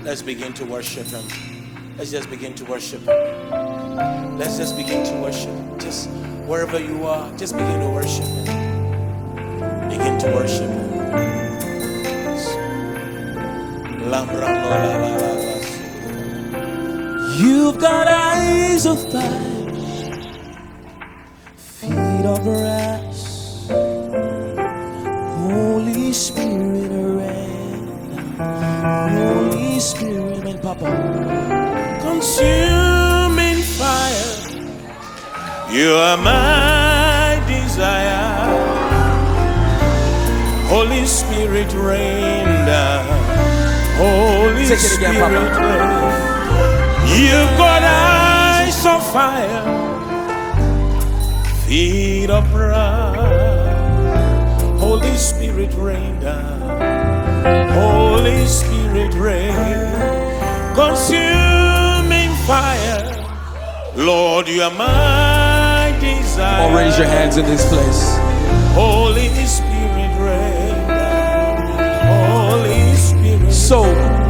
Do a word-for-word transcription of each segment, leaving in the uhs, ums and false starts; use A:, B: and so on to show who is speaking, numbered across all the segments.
A: Let's begin to worship him. Let's just begin to worship him. Let's just begin to worship. Just wherever you are, just begin to worship him. Begin to worship him. You've got eyes of fire, feet of brass. Holy Spirit, reign. Holy Spirit, and Papa, consuming fire. You are my desire. Holy Spirit, rain down. Holy
B: Take it again,
A: Spirit,
B: Papa.
A: rain. You've got eyes of fire, feet of brass. Holy Spirit, rain down. Holy Spirit, rain. Consuming fire. Lord, you are my desire.
B: Or raise your hands in this place.
A: Holy Spirit, rain down. Holy Spirit,
B: so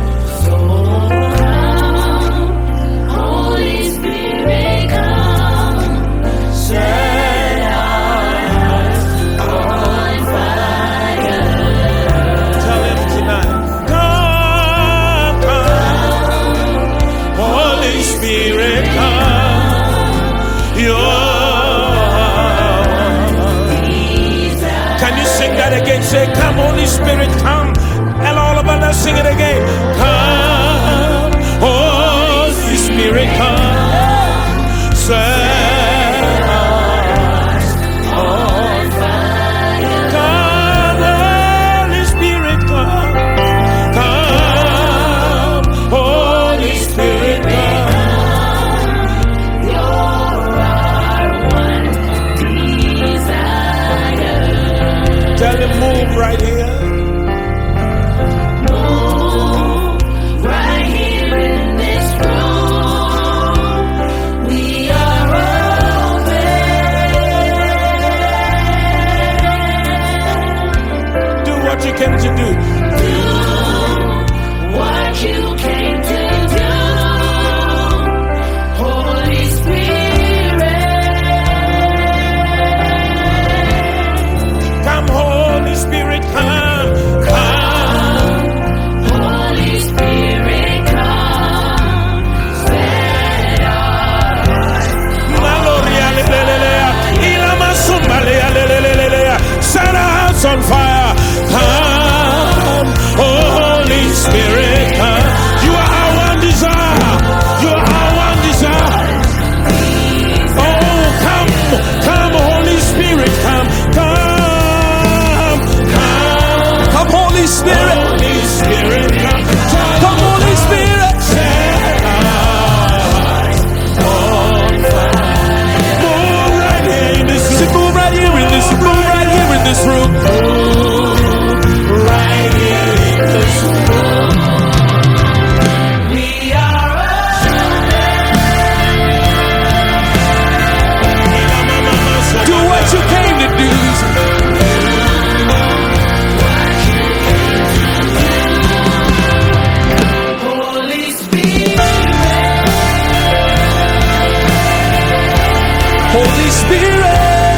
C: Holy Spirit, come, set our hearts on fire.
A: tell him tonight. Come, come. Holy Spirit, come. You're Can you sing that again? Say, come, Holy Spirit, come. And all of us sing it again. Come, Holy Spirit, come. Set us on fire. Come, Holy Spirit, come. Come, Holy Spirit, come.
C: You're our one desire.
A: Tell him, move right here.
C: Move right here in this room. We are open.
A: Do what you came to do.
C: Do what you came to do. Holy Spirit.
A: Come, Holy Spirit, come. Come.
C: Holy Spirit, come. Set our hearts.
A: Maloria lelelelea. Ilama sumbalea lelelelea. Set our hearts on fire. Come, Holy Spirit, come. You are our one desire. You are our one desire. Oh, come, come, Holy Spirit, come, come, come.
B: come, Holy Spirit.
A: Holy Spirit, come.
B: Come, Holy Spirit.
A: Set us on fire. Move right here in this room.
B: Move right here in this room. Move right here in this room.
A: Move right here in this room.
C: We are
B: Do what you came to do.
C: Holy Spirit.
B: Holy Spirit.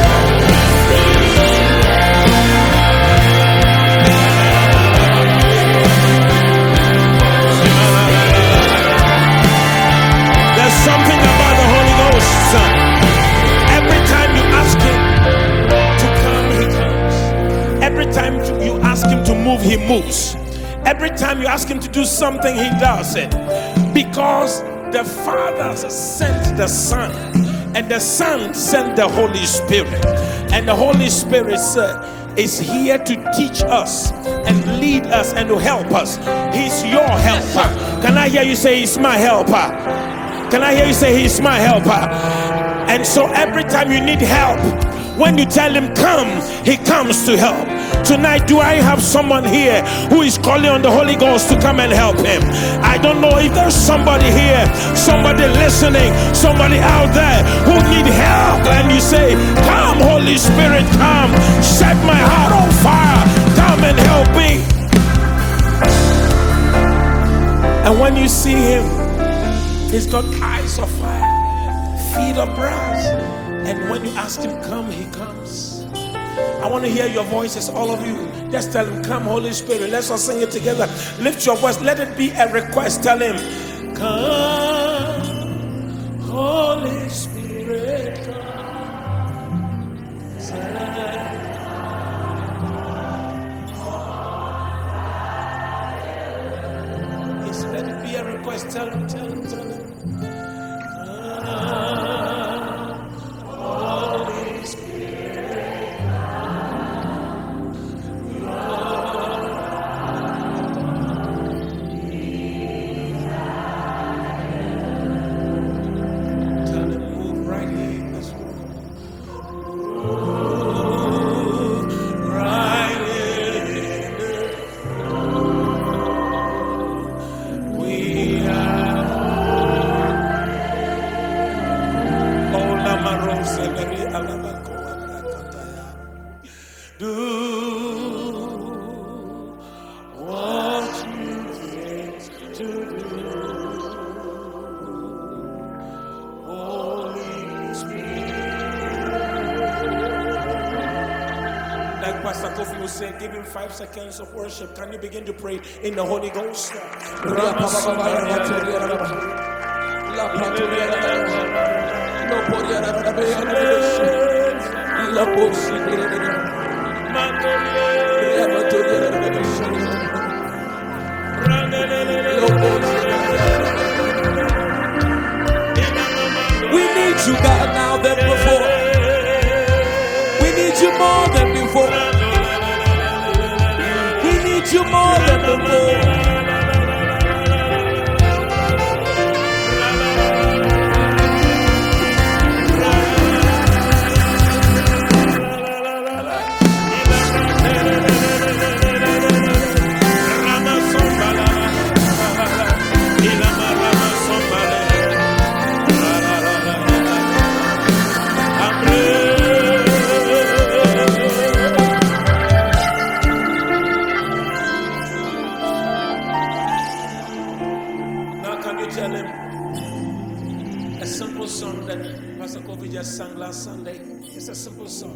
A: There's something about the Holy Ghost, son. Every time you ask him to come, he comes. Every time you ask him to move, he moves. Every time you ask him to do something, he does it. Because the Father sent the Son, and the Son sent the Holy Spirit. And the Holy Spirit said, is here to teach us and lead us and to help us. He's your helper. Can I hear you say, he's my helper? Can I hear you say, he's my helper? And so every time you need help, when you tell him come, he comes to help. Tonight, do I have someone here who is calling on the Holy Ghost to come and help him? I don't know if there's somebody here, somebody listening, somebody out there who need help, and you say, come, Holy Spirit, come, set my heart on fire, come and help me. And when you you see him, he's got eyes of fire, feet of brass. And when you ask him, come, he comes. I want to hear your voices, all of you. Just tell him, come, Holy Spirit. Let's all sing it together. Lift your voice. Let it be a request. Tell him, come, Holy Spirit, come. Yes, let it be a request. Tell him, tell him, tell him. Holy Spirit, tell him, move right here in this room. Move right here in this room. We are do what you get to do, Holy Spirit. Like Pastor Kofi was saying, give him five seconds of worship. Can you begin to pray in the Holy Ghost?
B: We need you, God, now than before. We need you more than before. We need you more than before.
A: Tell him a simple song that Pastor Kofi just sang last Sunday. It's a simple song.